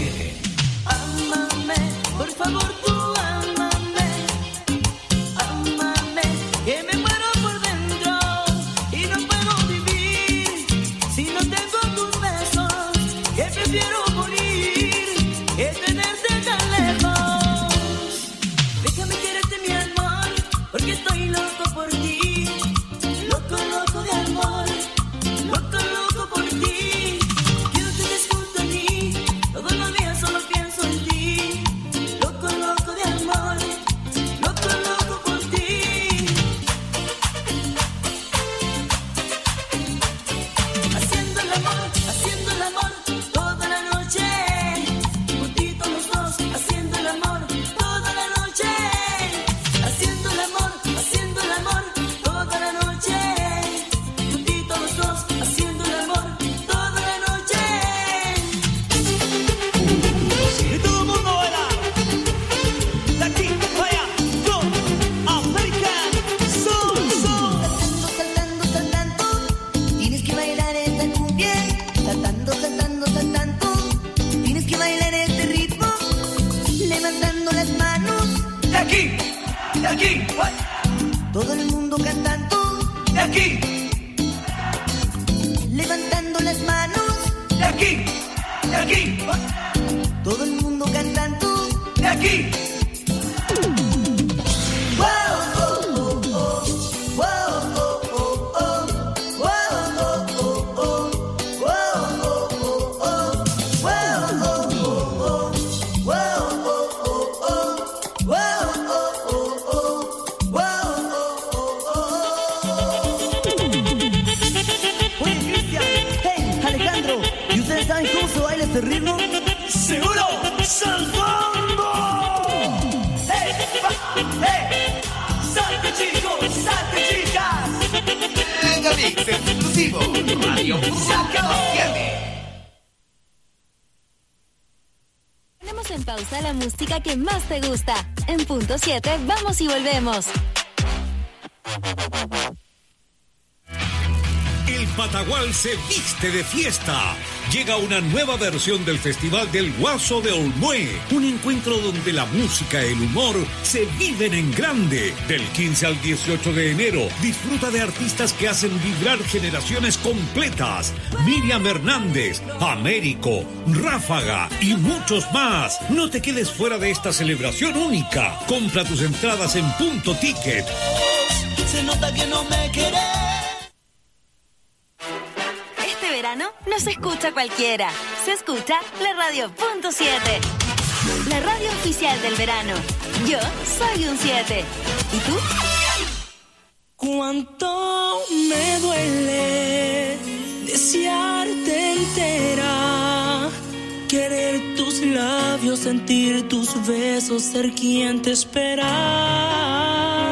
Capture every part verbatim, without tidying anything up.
siete. Ámame, por favor tú ámame, ámame, que me muero por dentro y no puedo vivir si no tengo tus besos, que prefiero morir que tenerte tan lejos. Déjame quererte mi amor, porque estoy loco por ti, loco, loco de amor, loco, loco por ti. Quiero que estés junto a mí, todos los días solo pienso en ti, loco, loco de amor, loco, loco por ti. Haciendo el amor, haciendo el amor toda la noche, juntitos los dos, haciendo el amor toda la noche, haciendo el amor, haciendo el amor toda la noche, juntitos los dos, haciendo el amor toda la noche. Y todo el mundo baila. De aquí, vaya, go, American Soul, Soul. Saltando, saltando, saltando, tienes que bailar esta cumbia. Saltando, saltando, saltando, tienes que bailar este ritmo. Levantando las manos, De aquí, de aquí, vaya. todo el mundo cantando. De aquí, Levantando las manos, de aquí, de aquí, vaya. todo el mundo cantando. De aquí. Wow, oh, oh, oh. Wow, oh, oh, oh. Wow, oh, oh, oh. Wow, oh, oh, oh. Wow, oh, oh, oh. Wow, oh, oh, oh. Wow, oh, oh, oh. Wow, oh, oh, oh. Oye, Cristian, hey, Alejandro, ¿y ustedes saben cómo se baila este ritmo? Seguro, saltando. Hey, va, hey. Salte chicos, salte chicas. Mega Mix exclusivo. Radio Música siete. Ponemos en pausa la música que más te gusta. En punto siete, vamos y volvemos. El Patagual se viste de fiesta. Llega una nueva versión del Festival del Guaso de Olmué. Un encuentro donde la música y el humor se viven en grande. Del quince al dieciocho de enero, disfruta de artistas que hacen vibrar generaciones completas. Miriam Hernández, Américo, Ráfaga y muchos más. No te quedes fuera de esta celebración única. Compra tus entradas en Punto Ticket. Se nota que no me querés. Este verano no se escucha cualquiera. Se escucha la radio punto siete. La radio oficial del verano. Yo soy un siete. ¿Y tú? Cuánto me duele desearte entera, querer tus labios, sentir tus besos, ser quien te espera.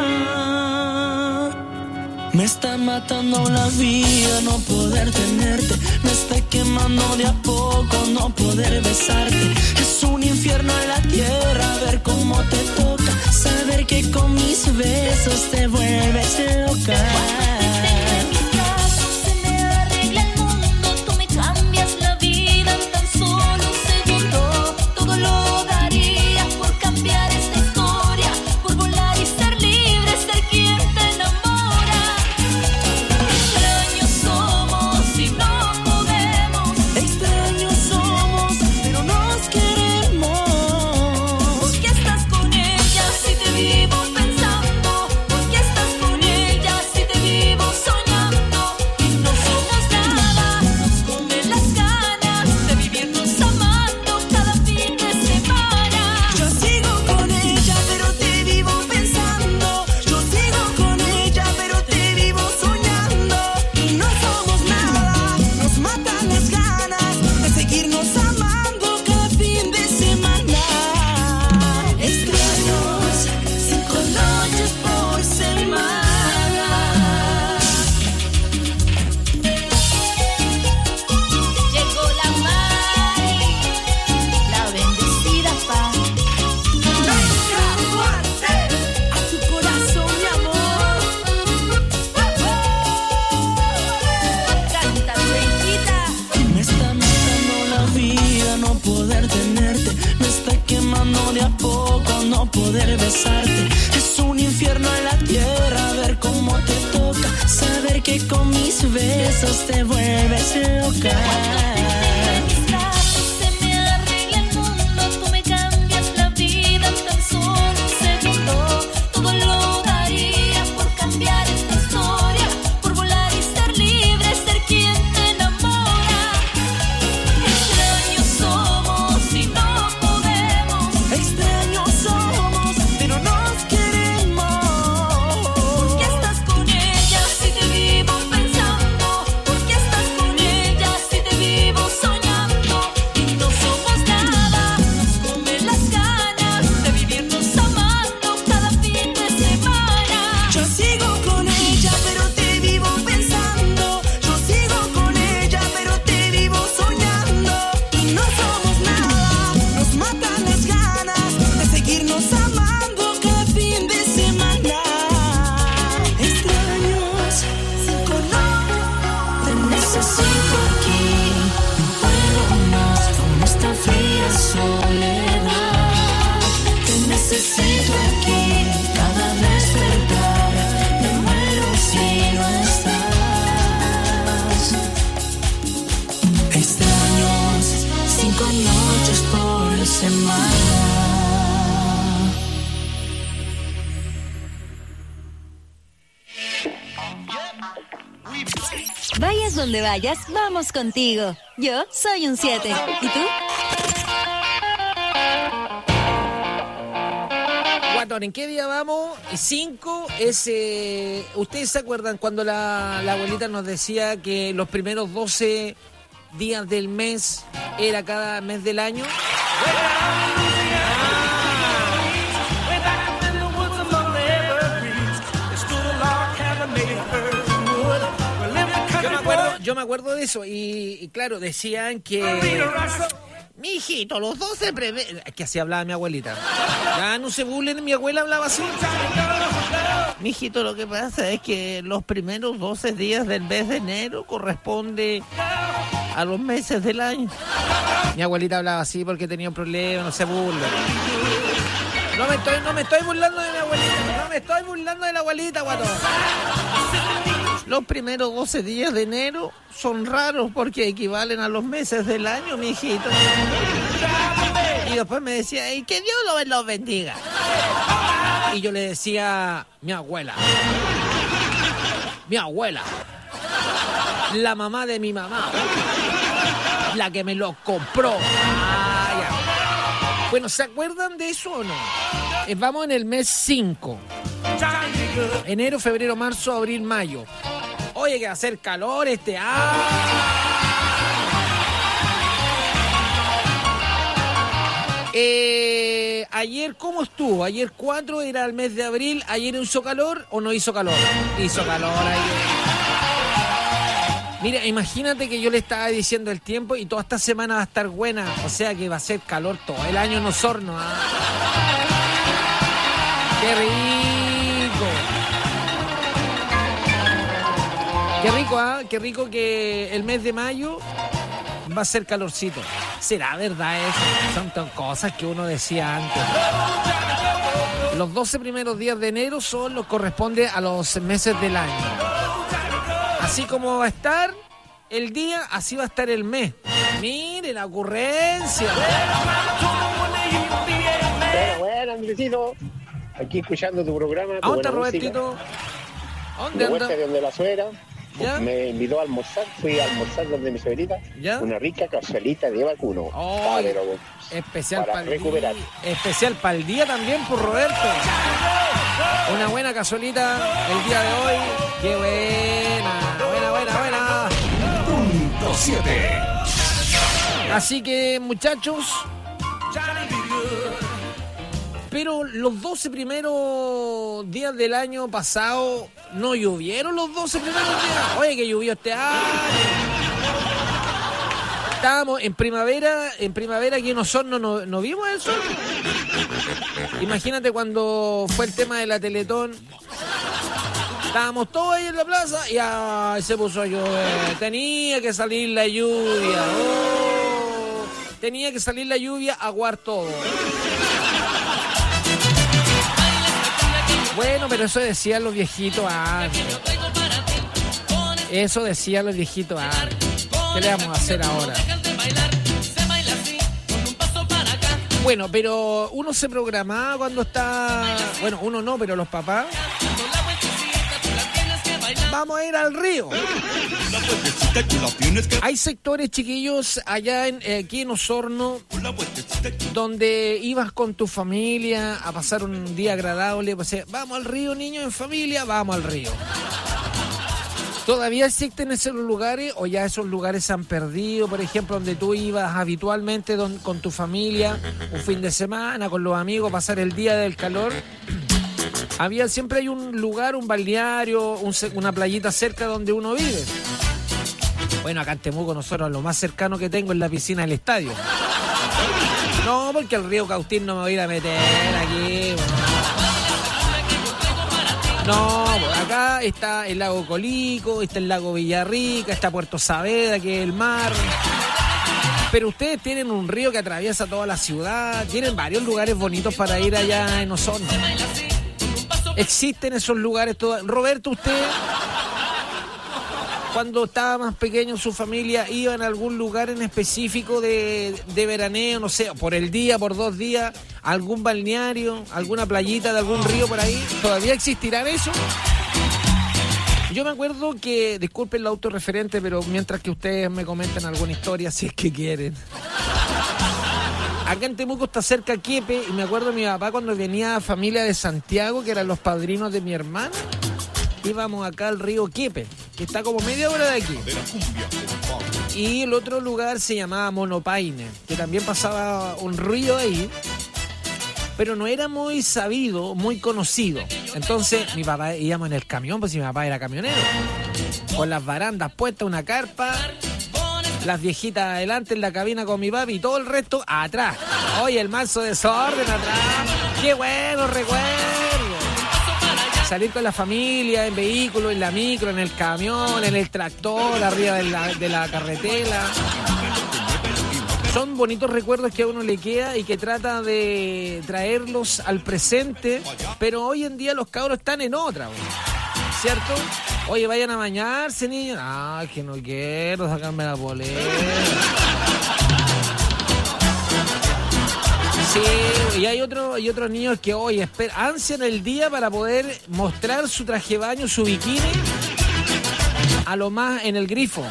Me está matando la vida no poder tenerte, me está quemando de a poco no poder besarte. Es un infierno en la tierra ver cómo te toca, saber que con mis besos te vuelves loca. ¿Por qué estás poder tenerte. Me estoy quemando de a poco, no poder besarte. Es un infierno en la tierra ver cómo te toca. Saber que con mis besos te vuelves loca. Vayas donde vayas, vamos contigo. Yo soy un siete. ¿Y tú? Guatón, ¿en qué día vamos? cinco es... Eh, ¿Ustedes se acuerdan cuando la, la abuelita nos decía que los primeros doce días del mes era cada mes del año? Yo me acuerdo, yo me acuerdo de eso y, y claro, decían que... Mi hijito, los doce... Preve... Que así hablaba mi abuelita. Ya no se burlen, mi abuela hablaba así. Mi hijito, lo que pasa es que los primeros doce días del mes de enero corresponde a los meses del año. Mi abuelita hablaba así porque tenía un problema, no se burlen. No me estoy, no me estoy burlando de mi abuelita, no me estoy burlando de la abuelita, guato. Los primeros doce días de enero son raros porque equivalen a los meses del año, mi hijito. Y después me decía, y que Dios los, los bendiga. Y yo le decía, mi abuela, mi abuela, la mamá de mi mamá, la que me lo compró. Ah, ya. Bueno, ¿se acuerdan de eso o no? Eh, vamos en el mes cinco. Enero, febrero, marzo, abril, mayo. Oye, que va a hacer calor este año. Eh, ayer, ¿cómo estuvo? Ayer cuatro era el mes de abril. ¿Ayer hizo calor o no hizo calor? Hizo calor ayer. Mira, imagínate que yo le estaba diciendo el tiempo y toda esta semana va a estar buena. O sea que va a ser calor todo el año en Osorno. ¿Ah? ¡Qué rico! ¡Qué rico, ah! ¡Qué rico que el mes de mayo va a ser calorcito! ¿Será verdad eso? Son tan cosas que uno decía antes. Los doce primeros días de enero son los corresponde a los meses del año. Así como va a estar el día, así va a estar el mes. Mire la ocurrencia. Bueno, bueno, Andresito. Aquí escuchando tu programa. ¿A dónde, Robertito? ¿A dónde anda? De donde la suegra. ¿Ya? Me invitó a almorzar. Fui a almorzar donde mi suegrita. ¿Ya? Una rica cazuelita de vacuno. Oh, ah, pero, especial para para el recuperar. día. Especial para el día también, por Roberto. Una buena cazuelita el día de hoy. ¡Qué buena! Buena, buena, buena. Punto siete. Así que, muchachos... Pero los doce primeros días del año pasado no llovieron los doce primeros días. Oye, que llovió este año. Estábamos en primavera, en primavera aquí en Osorno no, no vimos el sol. Imagínate cuando fue el tema de la Teletón. Estábamos todos ahí en la plaza y ay, se puso a llover. Tenía que salir la lluvia. Oh. tenía que salir la lluvia a aguar todo. Bueno, pero eso decían los viejitos antes. Eso decían los viejitos antes. ¿Qué le vamos a hacer ahora? Bueno, pero uno se programaba cuando está... Bueno, uno no, pero los papás... Vamos a ir al río. Hay sectores, chiquillos, allá en, aquí en Osorno, donde ibas con tu familia a pasar un día agradable. Pues, vamos al río, niños, en familia, vamos al río. ¿Todavía existen esos lugares o ya esos lugares se han perdido? Por ejemplo, donde tú ibas habitualmente don, con tu familia, un fin de semana, con los amigos, pasar el día del calor. Había, siempre hay un lugar, un balneario, un, una playita cerca donde uno vive. Bueno, acá en Temuco nosotros lo más cercano que tengo es la piscina del estadio. No, porque el río Cautín no me voy a ir a meter aquí. No, acá está el lago Colico, está el lago Villarrica, está Puerto Saavedra, que es el mar. Pero ustedes tienen un río que atraviesa toda la ciudad, tienen varios lugares bonitos para ir allá en Osorno. Existen esos lugares todos. Roberto, usted, cuando estaba más pequeño, su familia iba en algún lugar en específico de, de veraneo, no sé, por el día, por dos días, algún balneario, alguna playita de algún río por ahí. ¿Todavía existirá eso? Yo me acuerdo que, disculpen lo autorreferente, pero mientras que ustedes me comenten alguna historia, si es que quieren. Acá en Temuco está cerca Quiepe, y me acuerdo de mi papá cuando venía familia de Santiago, que eran los padrinos de mi hermana, íbamos acá al río Quiepe, que está como media hora de aquí. Y el otro lugar se llamaba Monopaine, que también pasaba un río ahí, pero no era muy sabido, muy conocido. Entonces mi papá, íbamos en el camión, pues mi papá era camionero, con las barandas puestas, una carpa, las viejitas adelante en la cabina con mi papi y todo el resto atrás. Oye, el manso desorden atrás. ¡Qué bueno recuerdo! Salir con la familia, en vehículo, en la micro, en el camión, en el tractor, arriba de la, de la carretera. Son bonitos recuerdos que a uno le queda y que trata de traerlos al presente, pero hoy en día los cabros están en otra, ¿cierto? Oye, vayan a bañarse, niños. Ah, que no quiero sacarme la polera. Sí, y hay otros y otros niños que hoy esperan, ansian el día para poder mostrar su traje de baño, su bikini, a lo más en el grifo.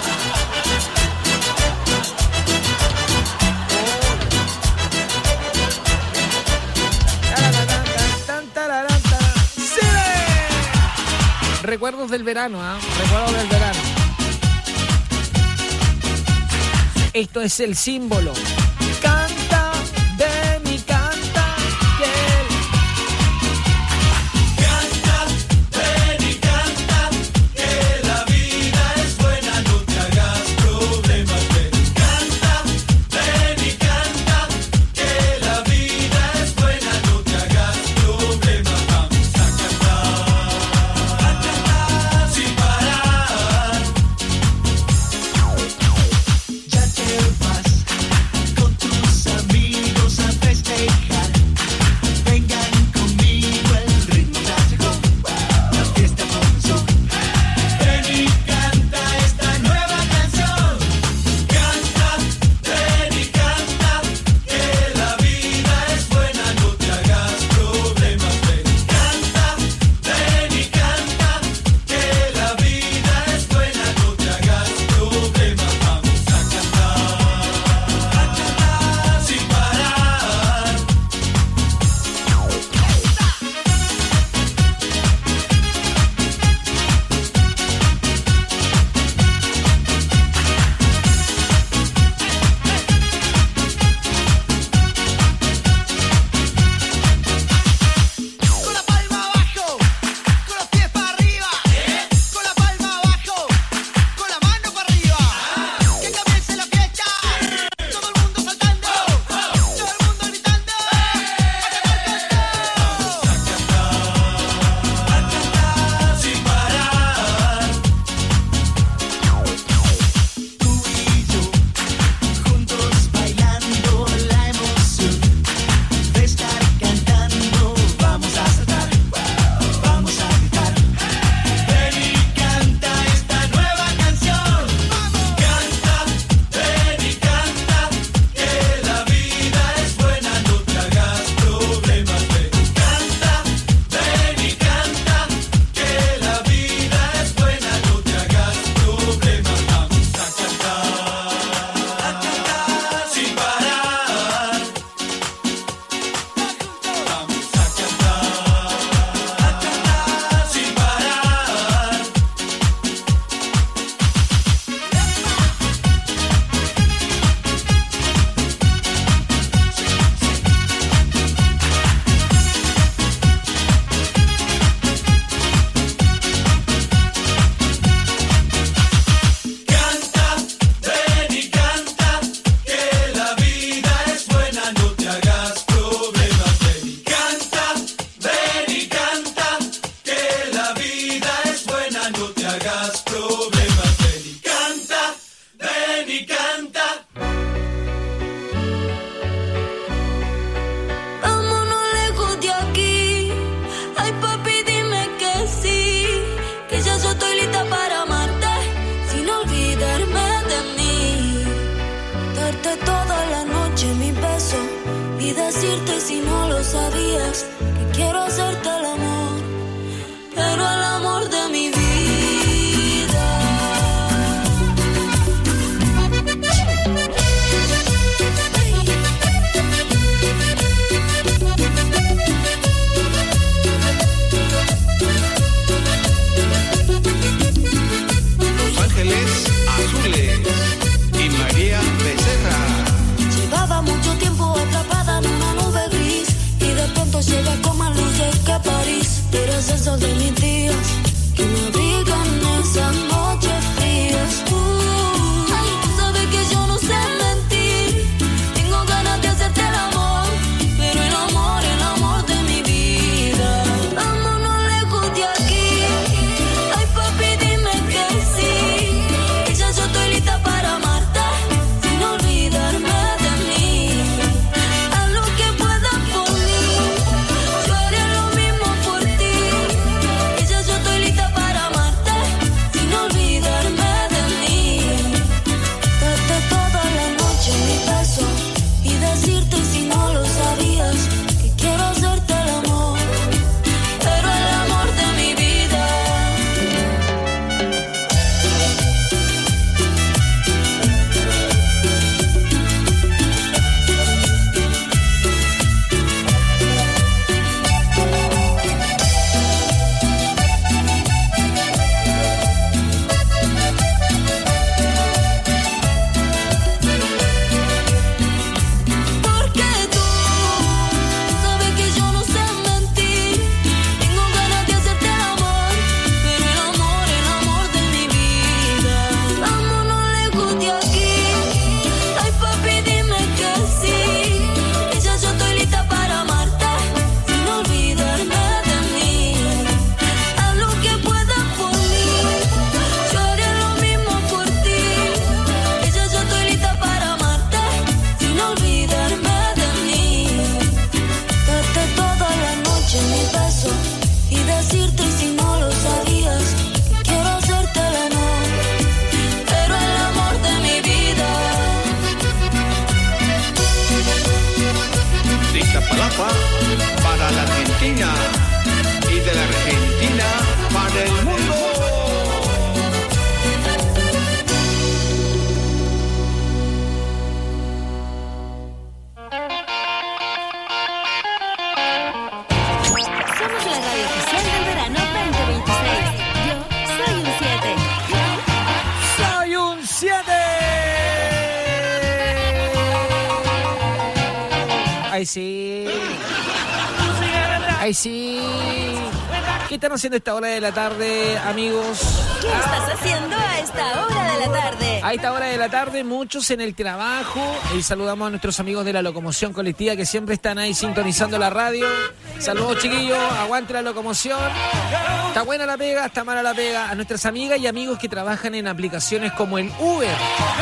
Recuerdos del verano, ¿ah? ¿eh? Recuerdos del verano. Esto es el símbolo. Canta de mi canta, que Canta, ven y canta, que la vida es buena, no te hagas problemas, ven. Canta, ven y canta, que la vida es buena, no te hagas problemas, vamos a cantar, a cantar sin parar. Ya te vas. decirte si no lo sabías, que quiero hacerte el amor, pero el amor de mi vida. Los Ángeles Azules y María Becerra. Llevaba mucho tiempo atrapada en una nube gris y de pronto llega con más luces que París. Eres el sol de mis días que me abrigan esas noches frías. Uh, sabes que yo no sé mentir, tengo ganas de hacerte el amor, pero el amor, el amor de mi vida. Vámonos lejos de aquí, ay papi dime que sí, que ya yo estoy lista para amarte, sin olvidarme de mí. Haz lo que puedas por mí, yo haré lo mismo por ti, que ya yo estoy lista para amarte, sin olvidarme de mí. Darte toda la noche mi beso y decirte si no lo sabías, que quiero hacerte el amor, pero el amor de mi vida. Porque tú sabes que yo no sé mentir, tengo ganas de hacerte el amor, pero el amor, el amor de mi vida. Vámonos lejos de aquí, ay papi dime que sí, que ya yo estoy lista para amarte, sin olvidarme de mí. Haz lo que puedas por mí, yo haré lo mismo por ti, que ya yo estoy lista para amarte, sin olvidarme de mí. Darte toda la noche mi beso y decirte si no lo sabías, que quiero hacerte el amor, pero el amor de mi vida. De Iztapalapa para la Argentina y de la Argentina para el mundo. Somos la radio oficial del verano veinte veintiséis. Yo soy un siete. ¡Soy un siete! ¡Ay, sí! ¡Ay, sí! ¿Qué están haciendo a esta hora de la tarde, amigos? ¿Qué estás haciendo a esta hora de la tarde? A esta hora de la tarde, muchos en el trabajo. Y saludamos a nuestros amigos de la locomoción colectiva que siempre están ahí sintonizando la radio. Saludos, chiquillos. Aguante la locomoción. Está buena la pega, está mala la pega. A nuestras amigas y amigos que trabajan en aplicaciones como el Uber.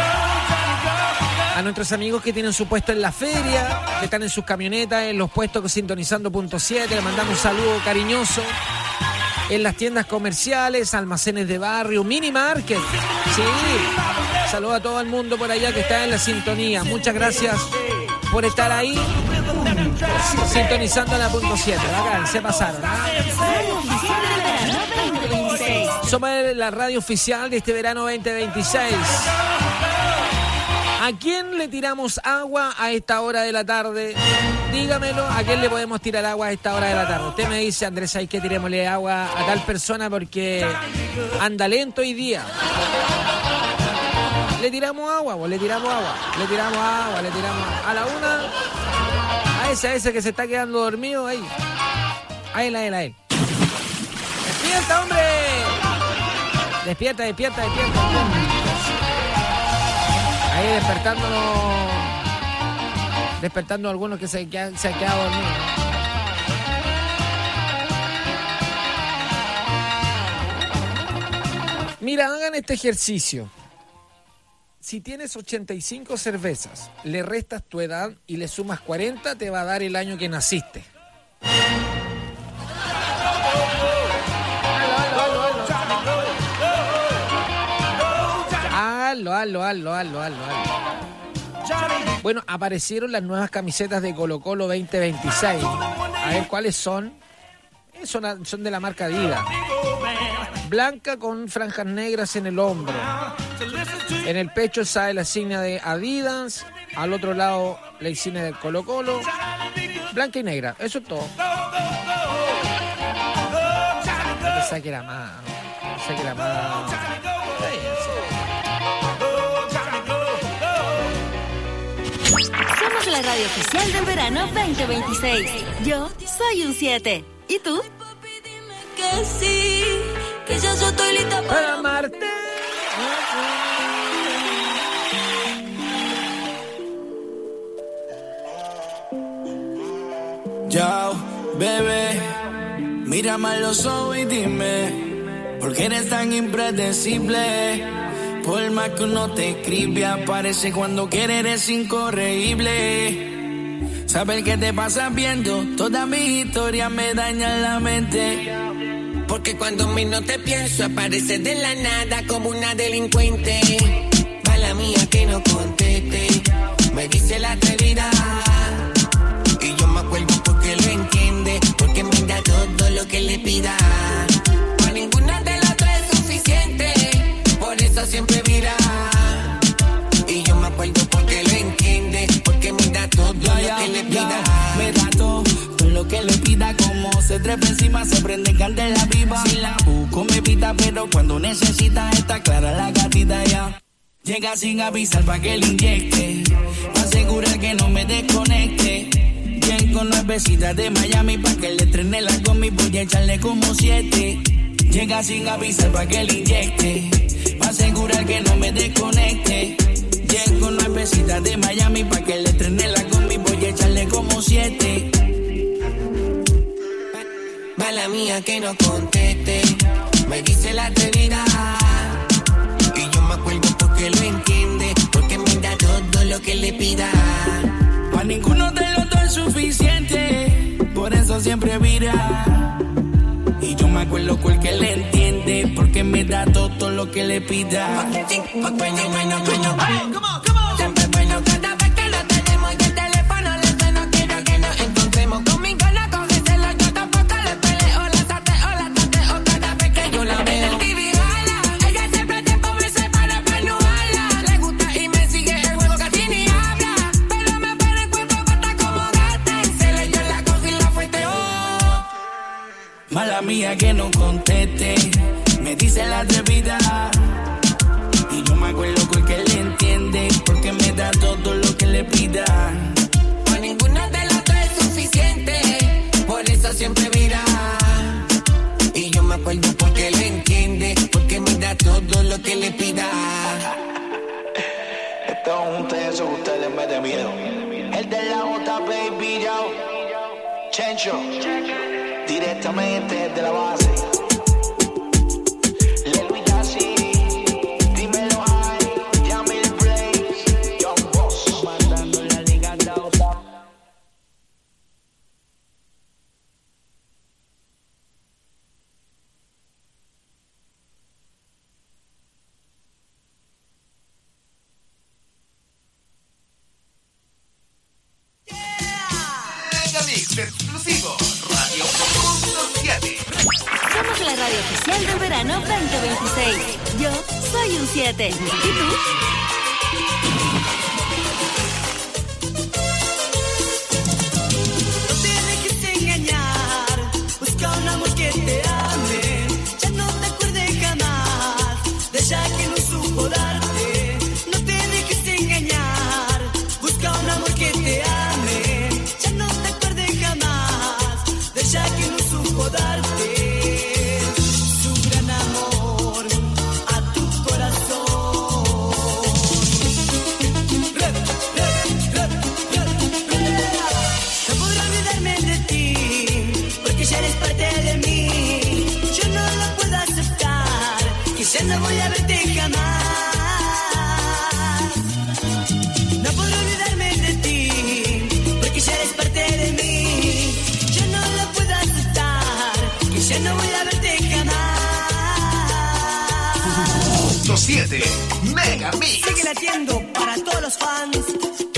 A nuestros amigos que tienen su puesto en la feria, que están en sus camionetas, en los puestos sintonizando punto siete. Le mandamos un saludo cariñoso. En las tiendas comerciales, almacenes de barrio, mini market. Sí. Saludo a todo el mundo por allá que está en la sintonía. Muchas gracias por estar ahí sintonizando la punto siete. Bacán, se pasaron. ¿Ah? Radio oficial del verano veinte veintiséis. Somos la radio oficial de este verano veinte veintiséis. ¿A quién le tiramos agua a esta hora de la tarde? Dígamelo, ¿a quién le podemos tirar agua a esta hora de la tarde? Usted me dice, Andrés, hay que tirémosle agua a tal persona porque anda lento hoy día. Le tiramos agua, pues, le tiramos agua, le tiramos agua, le tiramos agua. A la una, a ese, a ese que se está quedando dormido ahí. A él, a él, a él. ¡Despierta, hombre! Despierta, despierta, despierta. Ahí despertándonos, despertando a algunos que se, que han, se han quedado dormidos. Mira, hagan este ejercicio. Si tienes ochenta y cinco cervezas, le restas tu edad y le sumas cuarenta, te va a dar el año que naciste. Hazlo, hazlo, hazlo, hazlo, hazlo, hazlo. Bueno, aparecieron las nuevas camisetas de Colo Colo veinte veintiséis. A ver cuáles son. Son, son de la marca Adidas. Blanca con franjas negras en el hombro. En el pecho sale la insignia de Adidas. Al otro lado la insignia del Colo Colo. Blanca y negra, eso es todo. Yo pensaba que era más. Pensaba que era más. Somos la radio oficial del verano veinte veintiséis. Yo soy un siete. ¿Y tú? Que sí, que ya yo estoy lista para, Para amarte. Yo, bebé, mírame a los ojos y dime, ¿por qué eres tan impredecible? Por más que uno te escribe, aparece cuando quiere, eres incorregible. Saber qué te pasa viendo, toda mi historia me daña la mente. Porque cuando menos te pienso, apareces de la nada como una delincuente. Mala mía que no conteste, me dice la atrevida. Y yo me acuerdo porque lo entiende, porque me da todo lo que le pida. Para ninguna de las tres es suficiente, por eso siempre vira. Y yo me acuerdo porque lo entiende, porque me da todo ya, lo ya, que le pida. Ya, me da todo, todo lo que le pida, como se trepa encima, se prende candela viva. Si la busco me pita, pero cuando necesita está clara la gatita ya. Llega sin avisar pa' que le inyecte, pa' asegurar que no me desconecte. Con nuevecitas de Miami pa' que le estrene la combi, voy a echarle como siete. Llega sin avisar pa' que le inyecte, pa' asegurar que no me desconecte. Llego con nuevecitas de Miami pa' que le estrene la combi, voy a echarle como siete. Mala mía que no conteste, me dice la atrevida. Y yo me acuerdo porque lo entiende, porque me da todo lo que le pida. Pa' ninguno de los dos es suficiente, por eso siempre vira. Y yo me acuerdo cual que le entiende, porque me da todo lo que le pida. Bueno, bueno, bueno, siempre bueno cada vez que lo tenemos y el teléfono le suena. Quiero que nos encontremos conmigo, no cógeselo, yo tampoco le peleo. La sateo, la tateo cada vez que yo la veo. El T V jala, ella siempre tiempo me separa para no hablar. Le gusta y me sigue el juego, casi ni habla. Pero me pone el cuerpo pata como gata. Y se le yo la cojo y la fueteo. Mala mía que no conteste, me dice la atrevida. Y yo me acuerdo con que le entiende, porque me da todo lo que le pida. Para ninguna de las tres es suficiente, por eso siempre vira. Y yo me acuerdo porque le entiende, porque me da todo lo que le pida. Esto es un tenso que usted le mete miedo. El de la J, baby, yo. Chencho, directamente desde la base. Exclusivo Radio Punto siete. Somos la radio oficial del verano veinte veintiséis. Yo soy un siete. ¿Y tú? No tienes que engañar, busca un amor que te ame, ya no te acuerdes jamás de ella que no supo darte. No tienes que engañar, busca un amor que te ame, ya no te acuerdes jamás de ella que no supo darte. Su gran amor a tu corazón. Red, red, red, red, red. No podré olvidarme de ti, porque ya eres parte de mí. Yo no lo puedo aceptar, quizás no voy a verte jamás. No podré olvidarme de ti, porque ya eres parte de mí. Yo no lo puedo aceptar, quizás no voy a verte jamás. Punto siete Mega Mix. Sigue latiendo para todos los fans.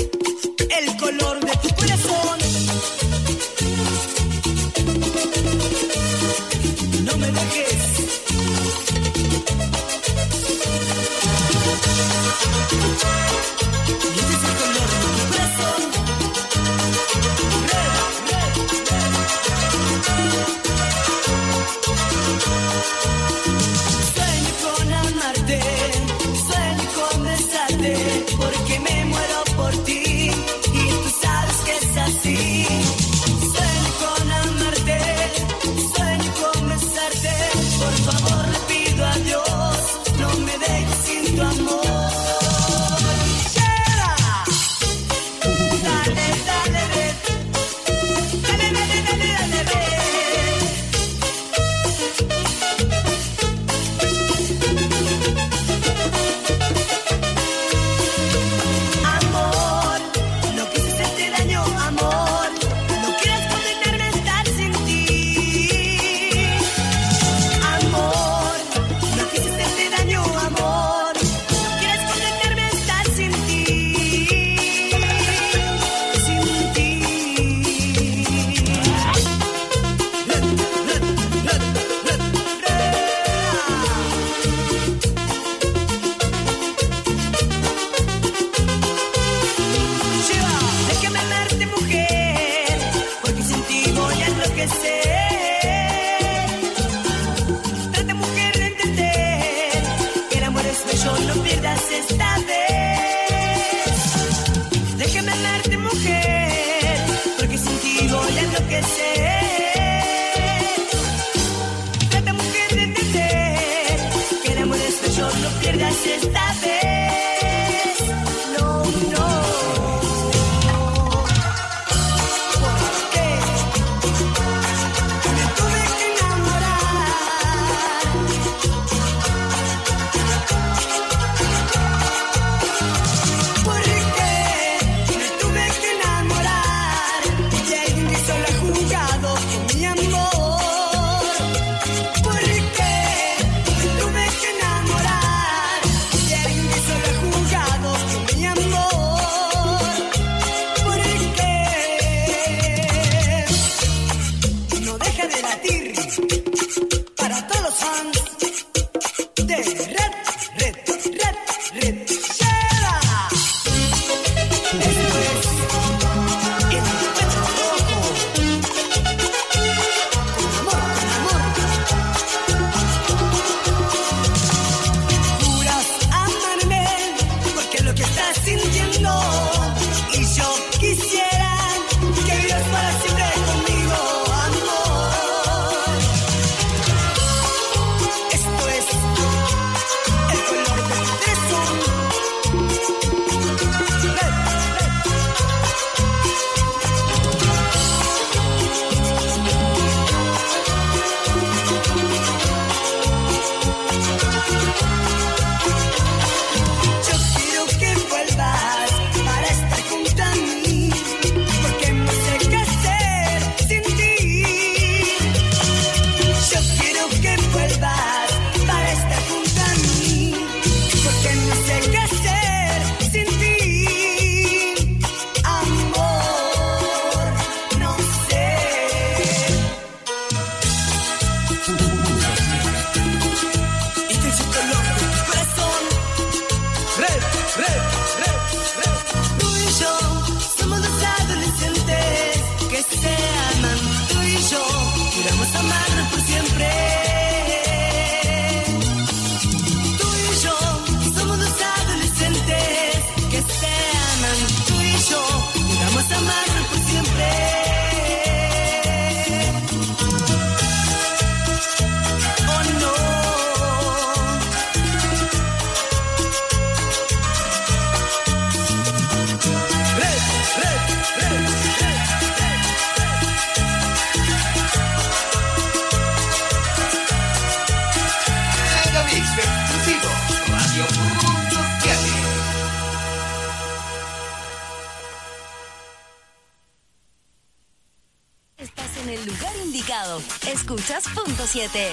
Estás en el lugar indicado. Escuchas Punto siete.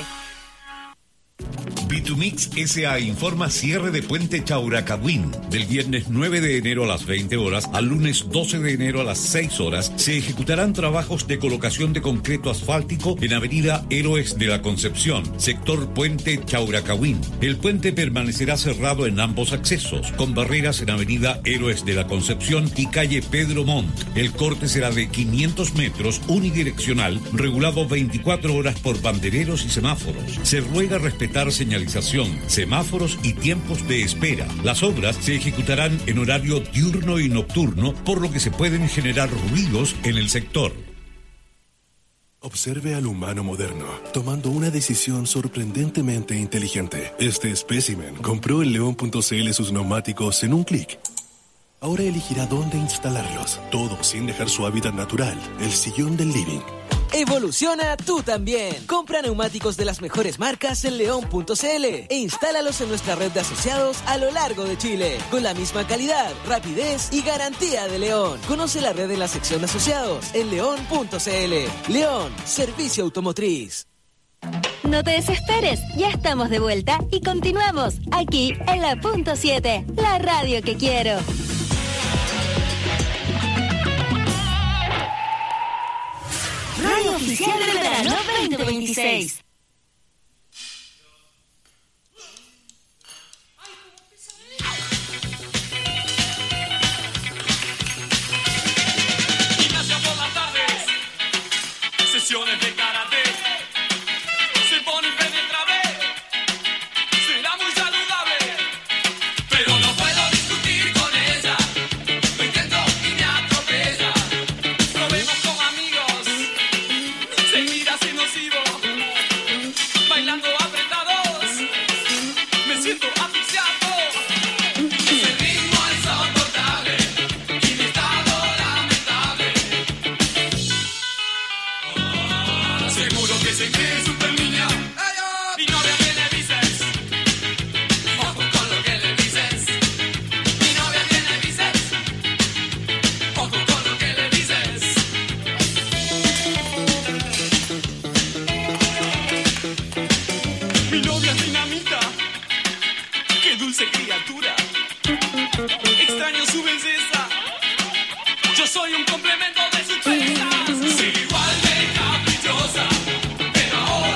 Vitumix S A informa cierre de puente Chauracahuín. Del viernes nueve de enero a las veinte horas al lunes doce de enero a las seis horas se ejecutarán trabajos de colocación de concreto asfáltico en avenida Héroes de la Concepción, sector puente Chauracahuín. El puente permanecerá cerrado en ambos accesos, con barreras en avenida Héroes de la Concepción y calle Pedro Montt. El corte será de quinientos metros unidireccional, regulado veinticuatro horas por bandereros y semáforos. Se ruega respetar señalización, semáforos y tiempos de espera. Las obras se ejecutarán en horario diurno y nocturno, por lo que se pueden generar ruidos en el sector. Observe al humano moderno, tomando una decisión sorprendentemente inteligente. Este espécimen compró en león punto c l sus neumáticos en un clic. Ahora elegirá dónde instalarlos, todo sin dejar su hábitat natural, el sillón del living. Evoluciona tú también. Compra neumáticos de las mejores marcas en león punto c l e instálalos en nuestra red de asociados a lo largo de Chile, con la misma calidad, rapidez y garantía de León. Conoce la red en la sección de asociados en león punto c l. León, servicio automotriz. No te desesperes, ya estamos de vuelta y continuamos aquí en la Punto siete, la radio que quiero. Radio Oficial del Verano veinte veintiséis. Gimnasia por las tardes, sesiones de karate, se pone impenetrable, será muy saludable, pero no puedo discutir con ella, lo intento y me atropella, probemos con amigos. Seguir así nocivo, bailando apretados, me siento asfixiado. Ese ritmo es insoportable y mi estado lamentable. Oh, seguro que se cree super niña y no vea que le dices. Ojo con lo que le dices. Mi novia tiene bíceps. Ojo con lo que le dices. Mi novia es dinamita, qué dulce criatura. Extraño su belleza, yo soy un complemento de su belleza. Soy igual de caprichosa, pero ahora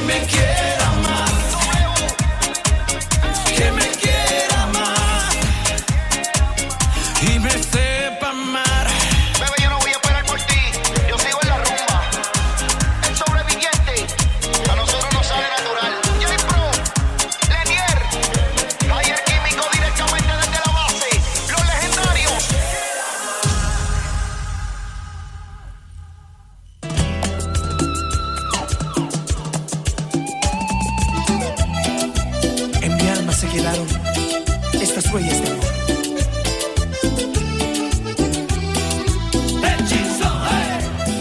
me quiera más, que me quiera más y me sepa amar. Bebé, yo no voy a esperar por ti, yo sigo en la rumba. El sobreviviente, a nosotros nos sale natural. J-Pro, Lenier, Taller Químico directamente desde la base, los legendarios. En mi alma se quedaron estas huellas de amor. Hechizo, eh.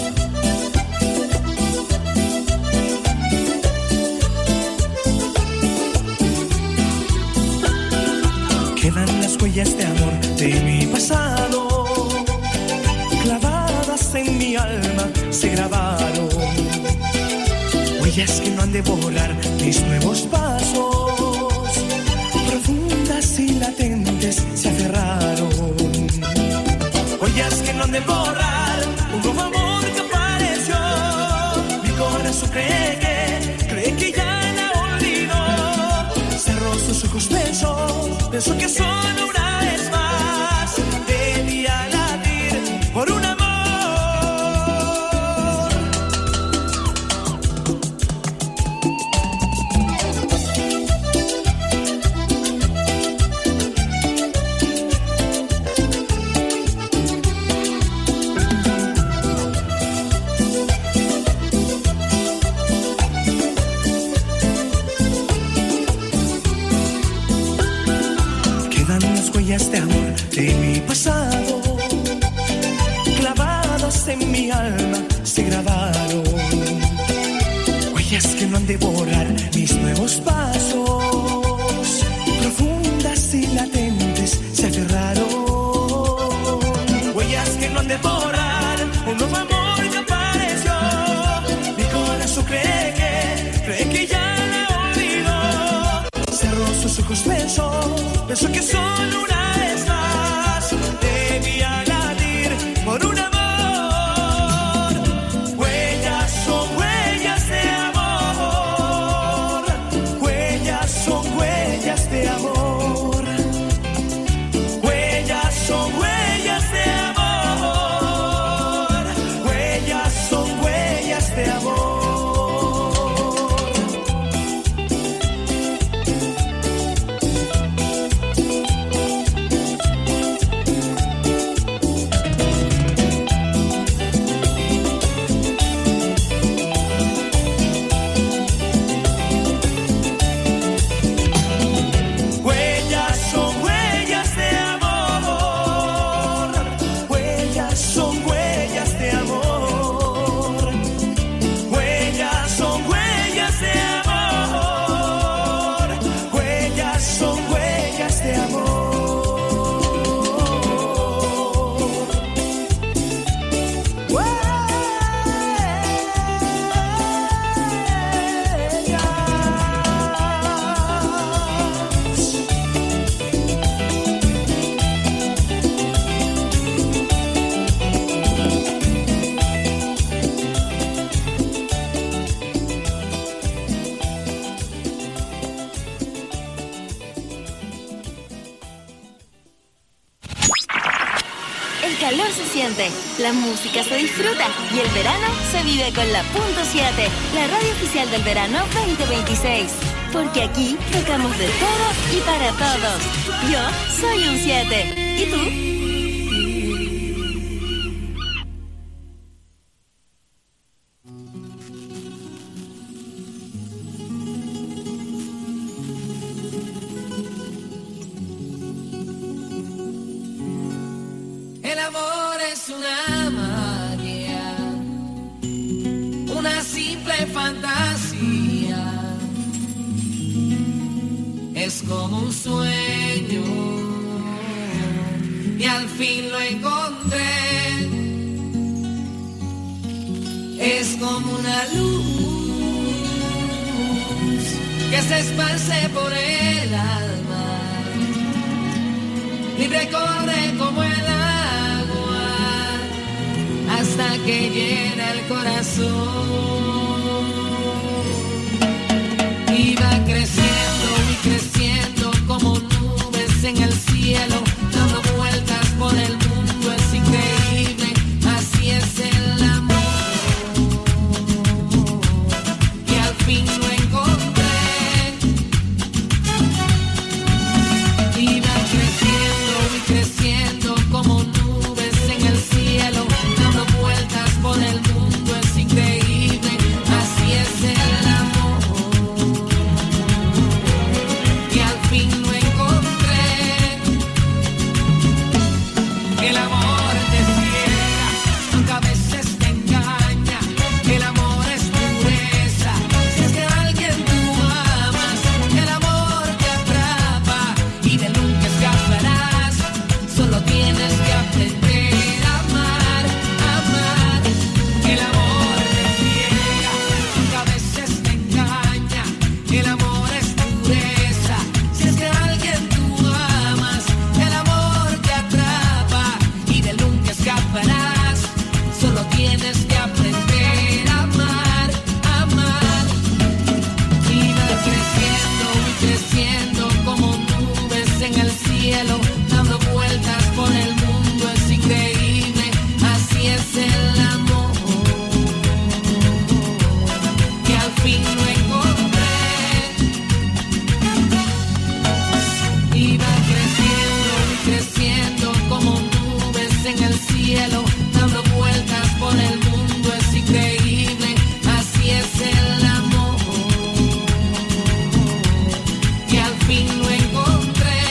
Quedan las huellas de amor de mi pasado, clavadas en mi alma se grabaron. Huellas que no han de borrar mis nuevos pasos, profundas y latentes se aferraron. Huellas que no han de borrar un nuevo amor que apareció. Mi corazón cree que, cree que ya la olvidó. Cerró sus ojos, pensó, pensó que solo una vez más debía latir por un amor. Quedan las huellas de amor de mi pasado, clavadas en mi alma se grabaron. Huellas que no han de borrar mis nuevos pasos, profundas y latentes se aferraron. Huellas que no han de borrar un nuevo amor que apareció. Mi corazón cree que, cree que ya la olvidó. Cerró sus ojos, pensó, pensó que solo una vez más debía latir por un amor. Huellas son huellas de amor, huellas son huellas de amor, huellas son huellas de amor, huellas son huellas de amor. Huellas son huellas de amor, huellas son huellas de amor, huellas son huellas de amor, huellas son huellas de amor. El calor se siente, la música se disfruta y el verano se vive con la punto siete, la radio oficial del verano veinte veintiséis. Porque aquí tocamos de todo y para todos. Yo soy un siete. ¿Y tú? El amor es una magia, una simple fantasía. Es como un sueño y al fin lo encontré. Es como una luz que se esparce por el alma, libre corre como el agua hasta que llena el corazón. fin lo encontré. Iba creciendo y creciendo como nubes en el cielo, dando vueltas por el mundo, es increíble, así es el amor. Y al fin lo encontré. El amor te ciega, aunque a veces te engaña. El amor es pureza. Si es que alguien tú amas, el amor te atrapa y de nunca escaparás. Solo tienes que aprender a amar, amar. El amor te ciega, aunque a veces te engaña. El amor es pureza. Si es que alguien tú amas, el amor te atrapa y de nunca escaparás. Solo tienes que aprender a amar, amar. Iba creciendo y creciendo como nubes en el cielo, dando vueltas por el mundo, es increíble, así es el amor. Que al fin lo encontré. Iba creciendo y creciendo como nubes en el cielo, dando vueltas por el mundo, es increíble, así es el amor. Y al fin lo encontré.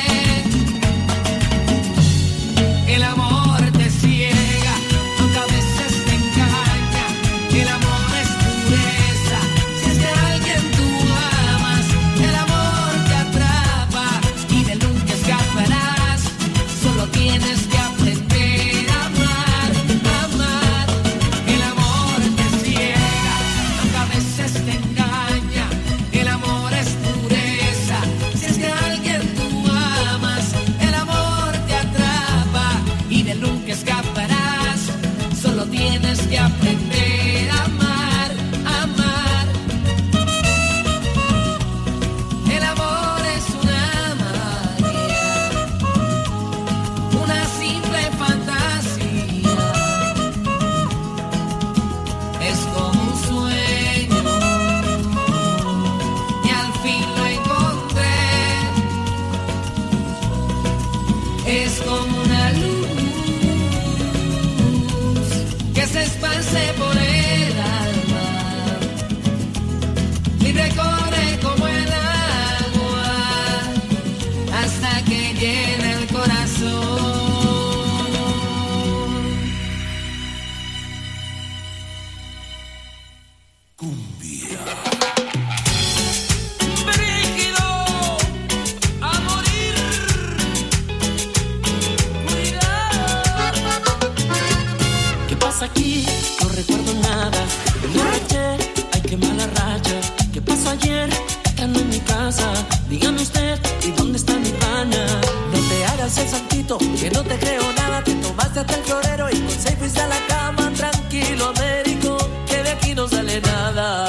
El amor te ciega, aunque a veces te engaña. El amor es pureza. Si es que alguien tú amas, el amor te atrapa y de nunca escaparás. Solo tienes que aprender a amar, amar. El amor te ciega, aunque a veces te engaña. El amor es pureza. Si es que alguien tú amas, el amor te atrapa y de nunca escaparás. Solo tienes que aprender a amar, amar. El amor es una magia, una simple fantasía. Es como un sueño y al fin lo encontré. Es como una luz que se esparce por el alma y recorre como el agua hasta que llena el corazón. Brígido a morir. ¿Qué pasa aquí? No recuerdo nada. Me emborraché, ay qué mala racha. ¿Qué pasó ayer? Estando en mi casa. Dígame usted, ¿y dónde está mi pana? No te hagas el santito, que no te creo nada. Te tomaste hasta el florero y con seis fuiste a la cama. Tranquilo, Américo, que de aquí no sale nada.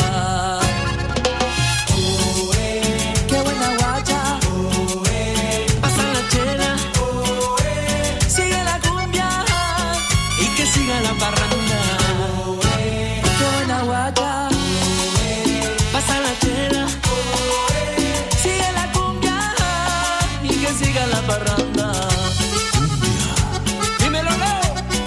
Oh, eh. Qué buena guacha. Oh, eh. Pasa la chela. Oh, eh. Sigue la cumbia y que siga la parranda. Oh, eh. Qué buena guacha. Oh, eh. Pasa la chela. Oh, eh. Sigue la cumbia y que siga la parranda. Dímelo, Leo.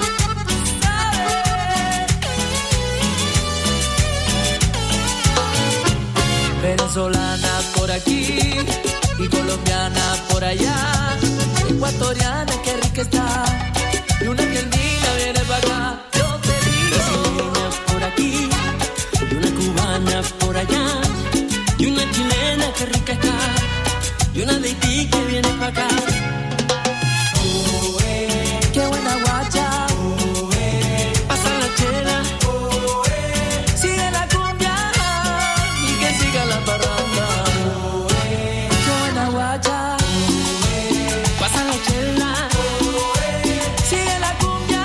Venezolana por aquí y colombiana por allá, ecuatoriana qué rica está, y una argentina viene para acá. Yo te digo, brasileña por aquí y una cubana por allá, y una chilena qué rica está, y una de Haití que viene para acá. Oh, eh. Qué buena guacha. Oh, eh. Pasa la chela. Oh, eh. Sigue la cumbia y que siga la parranda. Oh, eh. Qué buena guacha. Oh, eh. Pasa la chela. Oh, eh. Sigue la cumbia.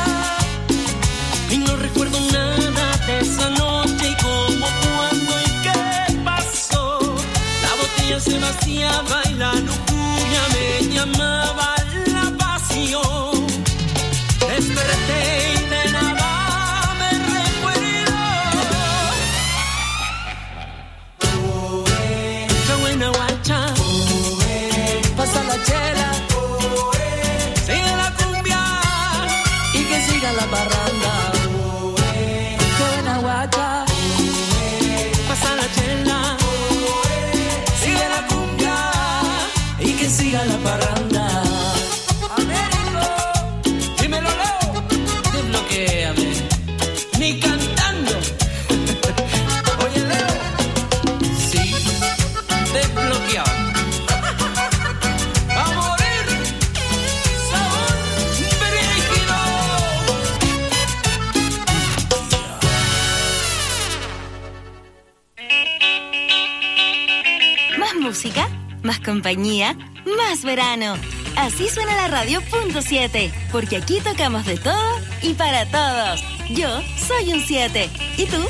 Y no recuerdo nada de esa noche y cómo, cuándo y qué pasó. La botella se vaciaba y la lujuria me llamaba la pasión. Desperté y de nada me recuerdo. Qué buena guacha. Oh, eh. Pasa la chela. Oh, eh. Sigue la cumbia y que siga la parranda. Qué buena guacha. Oh, eh. Pasa la chela. Sigue la cumbia y que siga la parranda. Desperté y de nada me recuerdo. música, más compañía, más verano. Así suena la radio punto siete, porque aquí tocamos de todo y para todos. Yo soy un siete. ¿Y tú?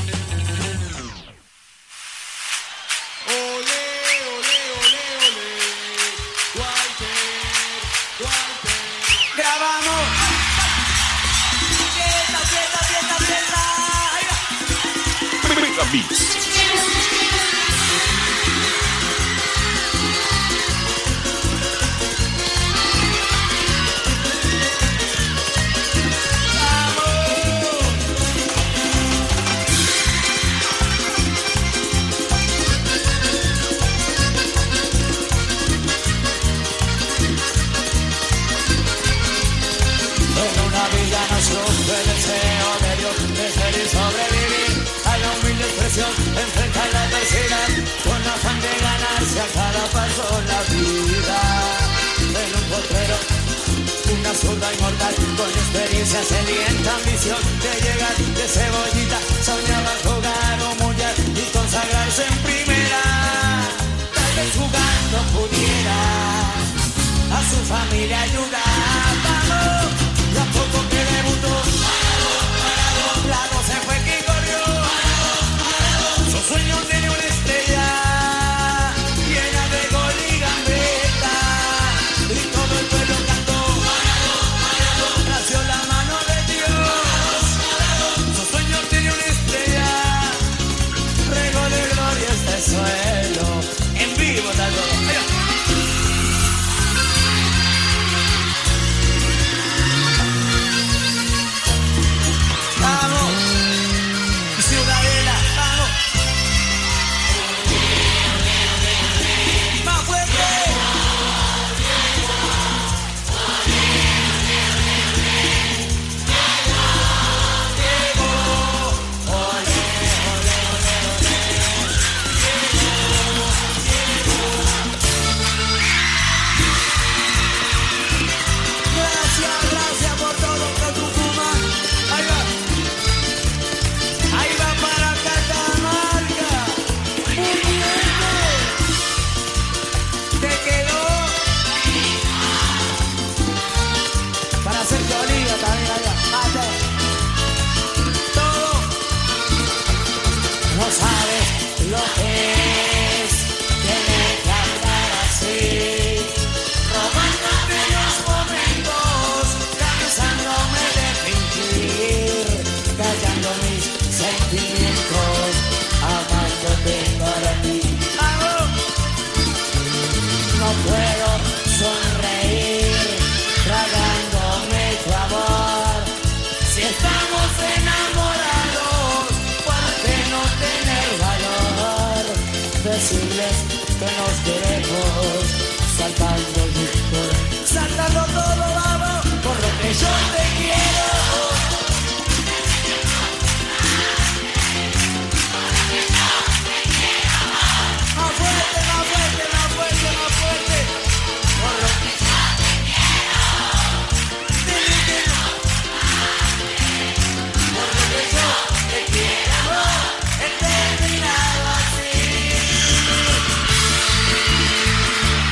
Grabamos. Fiesta, fiesta, fiesta, fiesta. Mega Beats. Enfrenta la adversidad con afán de ganarse a cada paso la vida. En un potrero, una zurda inmortal con experiencia, sedienta ambición de llegar de cebollita. Soñaba jugar un mundial y consagrarse en primera. Tal vez jugando pudiera a su familia ayudar. Vamos, y a poco que debutó, la doce fue quien corrió. Su sueño tiene una estrella llena de gol y gambeta, y todo el pueblo cantó. Nació la mano de Dios. Su sueño tiene una estrella, rego de gloria este suelo. En vivo, tal vez. Vamos, Ciudadela, vamos. Más fuerte. Gracias, gracias por todo, por Tucumán. Ahí va. Ahí va para Catamarca. Un viento. Te quedó para hacer Oliva también allá. Mate. Todo. No sabes lo que es tener que andar así, robándome los momentos, cansándome de fingir, callando mis sentimientos, amándote para ti. ¡Vamos! No puedo sonreír, tragándome tu amor. Si estamos enamorados, ¿por qué no tener valor? Decirles que nos queremos, saltando todo, saltando todo, vamos, por lo que yo te quiero. Más fuerte, más fuerte, más fuerte, más fuerte. Por lo que yo te quiero. Dile que no. Por lo que yo te quiero. He terminado así.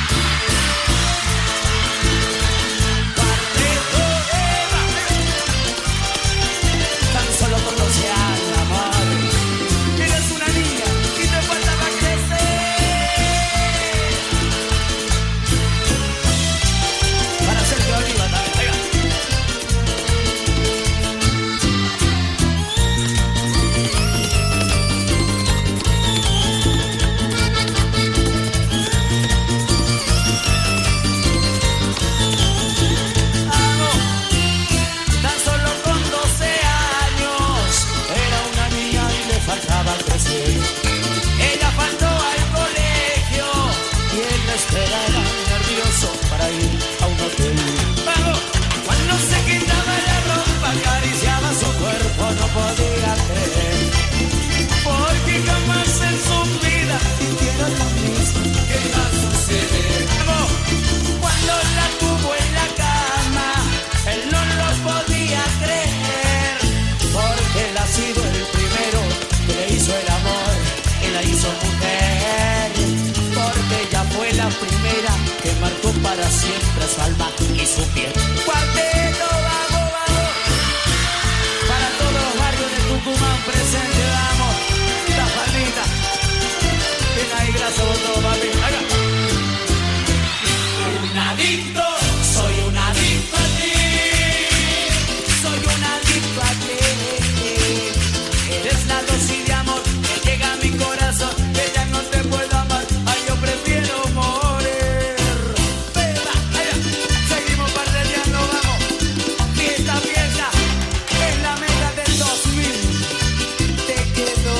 Cuarteto Eva. su alma y su piel. Cuarteto, vamos, vamos. Para todos los barrios de Tucumán presente, vamos. La palmita. Ven ahí, gracias por todo, papi. Acá. Un adicto, soy un adicto a ti. Soy un adicto a ti. Eres la dosis de amor que llega a mi corazón, que ya no te puedo amar. Ay, yo prefiero morir. Beba, allá. Seguimos parrilleando, vamos. Fiesta, fiesta. En la meta del dos mil. Te quedó.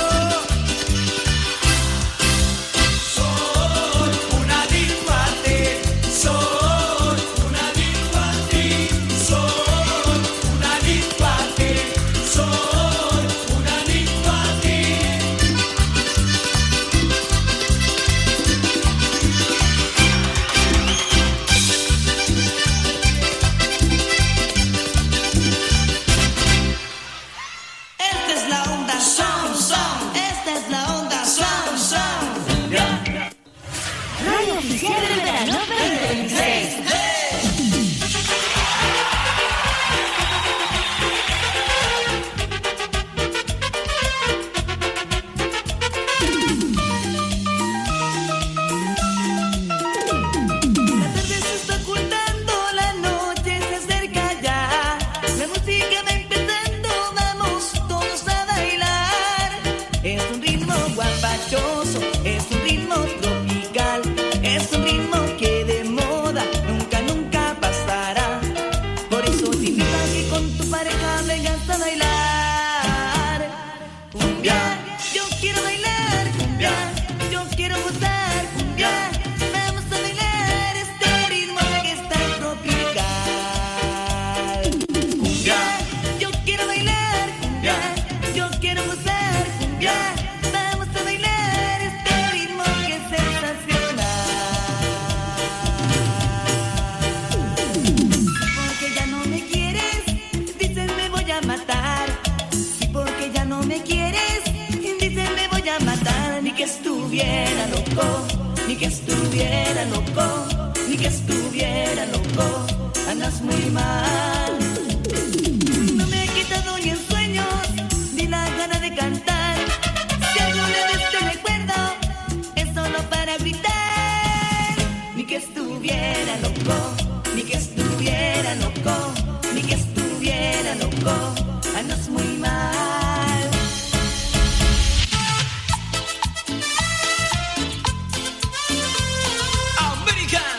Soy un adicto a ti. Soy un adicto a ti. Soy un adicto a ti. Soy un adicto a ti. Esta es la onda son, son. Esta es la onda son, son. Radio Oficial del Verano veinte veintiséis. La tarde se está ocultando, la noche se acerca ya. La música va empezando, vamos todos a bailar. Es un ritmo guapachoso, es un ritmo tropical. Es un ritmo que de moda nunca, nunca pasará. Por eso te invito a que con tu pareja vengas a bailar. Cumbia, yo quiero bailar, cumbia, yo quiero gozar, cumbia. Vamos a bailar este ritmo que está tropical. Cumbia, yo quiero bailar, cumbia, yo quiero gozar, cumbia. Vamos a bailar este ritmo que es sensacional. Porque ya no me quieres, dices me voy a matar. Y porque ya no me quieres, dices me voy a matar. Ni que estuviera loco, ni que estuviera loco, ni que estuviera loco. Andas muy mal. No me he quitado ni el sueño, ni la gana de cantar. Si alguna vez te recuerdo, es solo para gritar. Ni que estuviera loco, ni que estuviera loco, ni que estuviera loco. Andas muy mal. American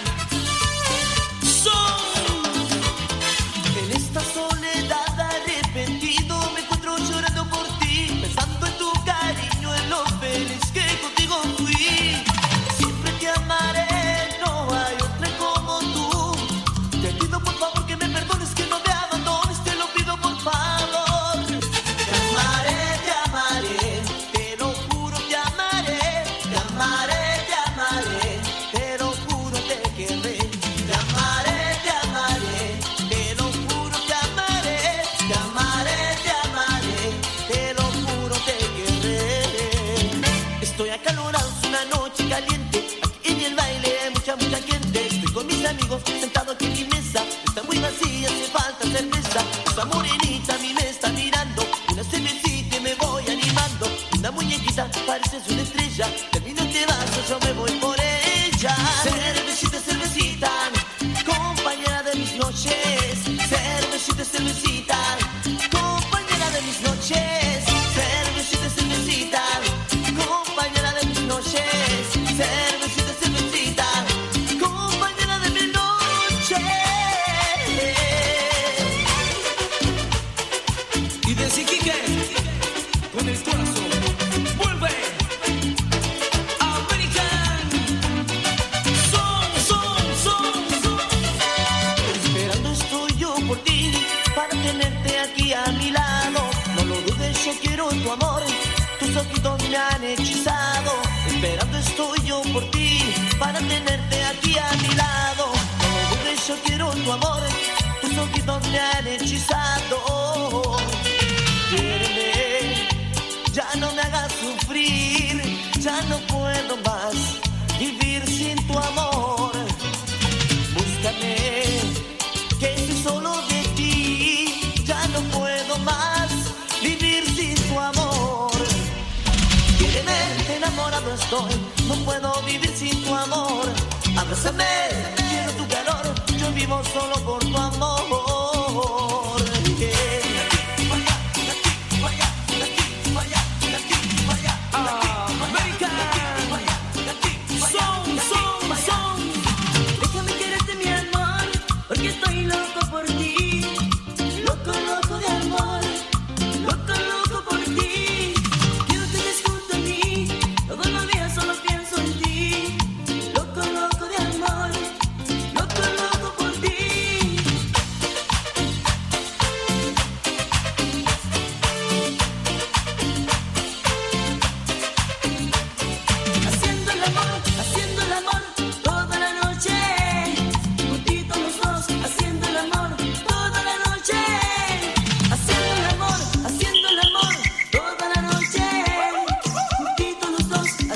Song. En esta soledad arrepentido me encuentro llorando por ti, pensando en tu cariño, en lo feliz que contigo fui. Siempre te amaré, no hay otra como tú. Te pido por favor que me perdones, que no me abandones, te lo pido por favor. Te amaré, te amaré, te lo juro, te amaré. Te amaré, te amaré, te lo juro, te querré. Te amaré, te amaré, te lo juro, te amaré. Te amaré, te amaré, te lo juro, te querré. Estoy acalorado, es una noche caliente. Aquí en el baile hay mucha, mucha gente. Estoy con mis amigos sentado aquí en mi mesa. Está muy vacía, hace falta cerveza. Esa morenita a mí me está mirando. Una cervecita y me voy animando. Una muñequita parece una estrella. Termino este vaso, yo me voy por ella. Cervecita, cervecita, compañera de mis noches. Cervecita, cervecita, compañera de mis noches. Cervecita, cervecita, compañera de mis noches. Cervecita, cervecita, compañera de mis noches. Y de Siquique, con el corazón, vuelve. American Son, son, son, son. Esperando estoy yo por ti, para tenerte aquí a mi lado. No lo dudes, yo quiero tu amor. Tus ojitos me han hechizado. Esperando estoy yo por ti, para tenerte aquí a mi lado. No lo dudes, yo quiero tu amor. Tus ojitos me han hechizado. Quiéreme, ya no me hagas sufrir. Ya no puedo más vivir sin tu amor. Búscame enamorado estoy, no puedo vivir sin tu amor. Abrázame, quiero tu calor, yo vivo solo por tu amor.